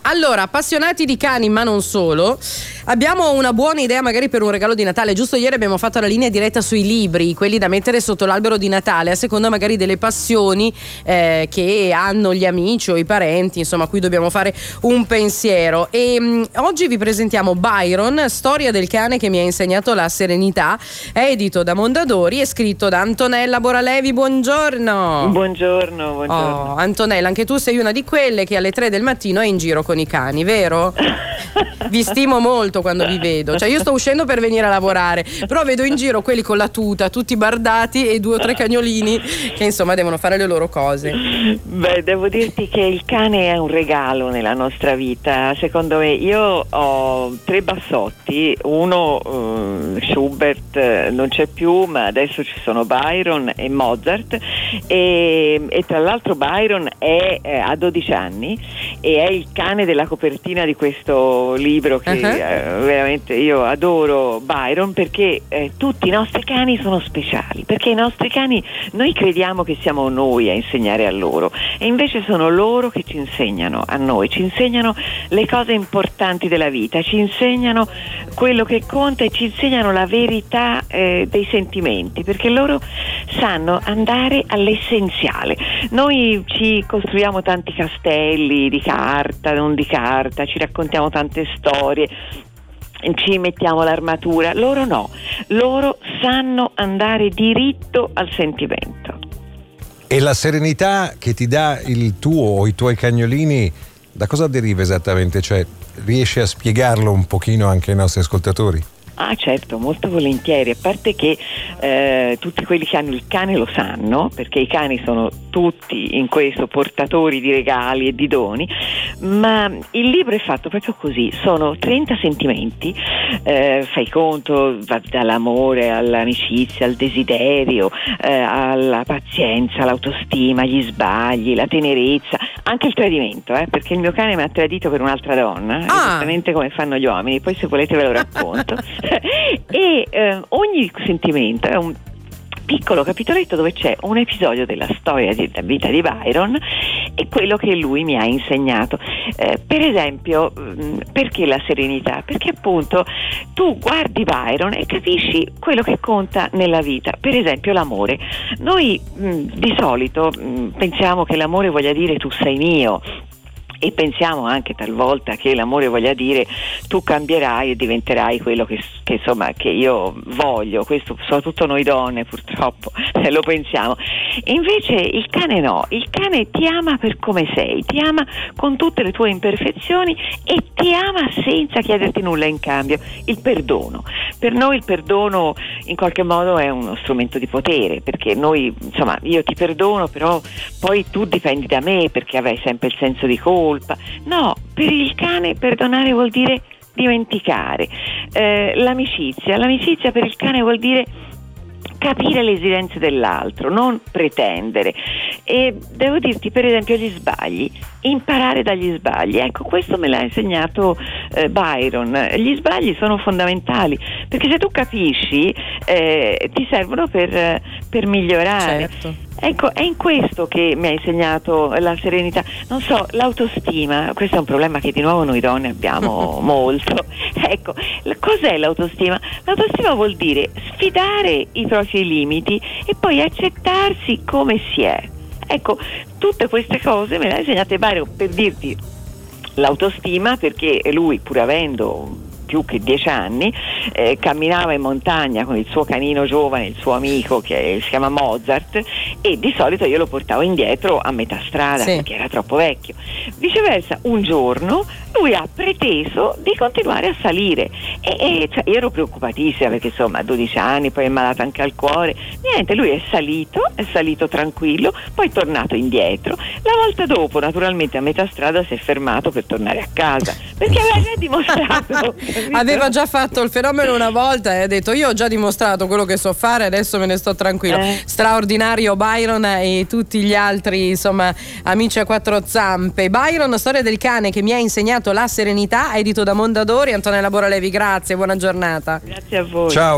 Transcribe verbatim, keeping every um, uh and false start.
Allora, appassionati di cani, ma non solo, abbiamo una buona idea magari per un regalo di Natale. Giusto ieri abbiamo fatto la linea diretta sui libri, quelli da mettere sotto l'albero di Natale, a seconda magari delle passioni eh, che hanno gli amici o i parenti, insomma, a cui dobbiamo fare un pensiero. E mh, oggi vi presentiamo Byron, storia del cane che mi ha insegnato la serenità. È edito da Mondadori e scritto da Antonella Boralevi. Buongiorno. Buongiorno, buongiorno. Oh, Antonella, anche tu sei una di quelle che alle tre del mattino è in giro con i cani, vero? Vi stimo molto quando vi vedo. Cioè, io sto uscendo per venire a lavorare, però vedo in giro quelli con la tuta, tutti bardati, e due o tre cagnolini che insomma devono fare le loro cose. Beh, devo dirti che il cane è un regalo nella nostra vita. Secondo me, io ho tre bassotti, uno uh, Schubert uh, non c'è più, ma adesso ci sono Byron e Mozart, e, e tra l'altro Byron è eh, ha dodici anni e è il cane della copertina di questo libro che uh-huh. eh, veramente io adoro Byron, perché eh, tutti i nostri cani sono speciali, perché i nostri cani, noi crediamo che siamo noi a insegnare a loro, e invece sono loro che ci insegnano a noi, ci insegnano le cose importanti della vita, ci insegnano quello che conta e ci insegnano la verità eh, dei sentimenti, perché loro sanno andare all'essenziale. Noi ci costruiamo tanti castelli di carta, non di carta, ci raccontiamo tante storie, ci mettiamo l'armatura. Loro no, loro sanno andare diritto al sentimento. E la serenità che ti dà il tuo o i tuoi cagnolini, da cosa deriva esattamente? Cioè, riesci a spiegarlo un pochino anche ai nostri ascoltatori? Ah, certo, molto volentieri, a parte che eh, tutti quelli che hanno il cane lo sanno, perché i cani sono tutti in questo portatori di regali e di doni, ma il libro è fatto proprio così, sono trenta sentimenti, eh, fai conto, va dall'amore all'amicizia, al desiderio, eh, alla pazienza, l'autostima, gli sbagli, la tenerezza, anche il tradimento, eh, perché il mio cane mi ha tradito per un'altra donna, ah. esattamente come fanno gli uomini, poi se volete ve lo racconto. E eh, ogni sentimento è un piccolo capitoletto dove c'è un episodio della storia di della vita di Byron e quello che lui mi ha insegnato. Eh, per esempio, mh, perché la serenità? Perché appunto tu guardi Byron e capisci quello che conta nella vita. Per esempio l'amore. Noi mh, di solito mh, pensiamo che l'amore voglia dire tu sei mio, e pensiamo anche talvolta che l'amore voglia dire tu cambierai e diventerai quello che, che insomma che io voglio. Questo soprattutto noi donne purtroppo eh, lo pensiamo. E invece il cane no, il cane ti ama per come sei, ti ama con tutte le tue imperfezioni e ti ama senza chiederti nulla in cambio. Il perdono, per noi il perdono in qualche modo è uno strumento di potere, perché noi insomma io ti perdono, però poi tu dipendi da me perché avrai sempre il senso di colpa. No, per il cane perdonare vuol dire dimenticare. Eh, l'amicizia, l'amicizia per il cane vuol dire capire le esigenze dell'altro, non pretendere. E devo dirti, per esempio, gli sbagli, imparare dagli sbagli. Ecco, questo me l'ha insegnato eh, Byron. Gli sbagli sono fondamentali, perché se tu capisci eh, ti servono per, per migliorare. Certo. Ecco, è in questo che mi ha insegnato la serenità. Non so, l'autostima, questo è un problema che di nuovo noi donne abbiamo molto. Ecco, cos'è l'autostima? L'autostima vuol dire sfidare i propri limiti e poi accettarsi come si è. Ecco, tutte queste cose me le ha insegnate Byron, per dirti l'autostima, perché lui, pur avendo più che dieci anni, eh, camminava in montagna con il suo canino giovane, il suo amico che si chiama Mozart, e di solito io lo portavo indietro a metà strada, sì, perché era troppo vecchio. Viceversa, un giorno lui ha preteso di continuare a salire e, e cioè, io ero preoccupatissima perché insomma a dodici anni, poi è malato anche al cuore. Niente, lui è salito, è salito tranquillo, poi è tornato indietro. La volta dopo, naturalmente a metà strada, si è fermato per tornare a casa, perché aveva già dimostrato aveva già fatto il fenomeno una volta e ha detto io ho già dimostrato quello che so fare, adesso me ne sto tranquillo. eh. Straordinario Byron e tutti gli altri insomma amici a quattro zampe. Byron, storia del cane che mi ha insegnato la serenità, edito da Mondadori. Antonella Boralevi, grazie, buona giornata. Grazie a voi. Ciao.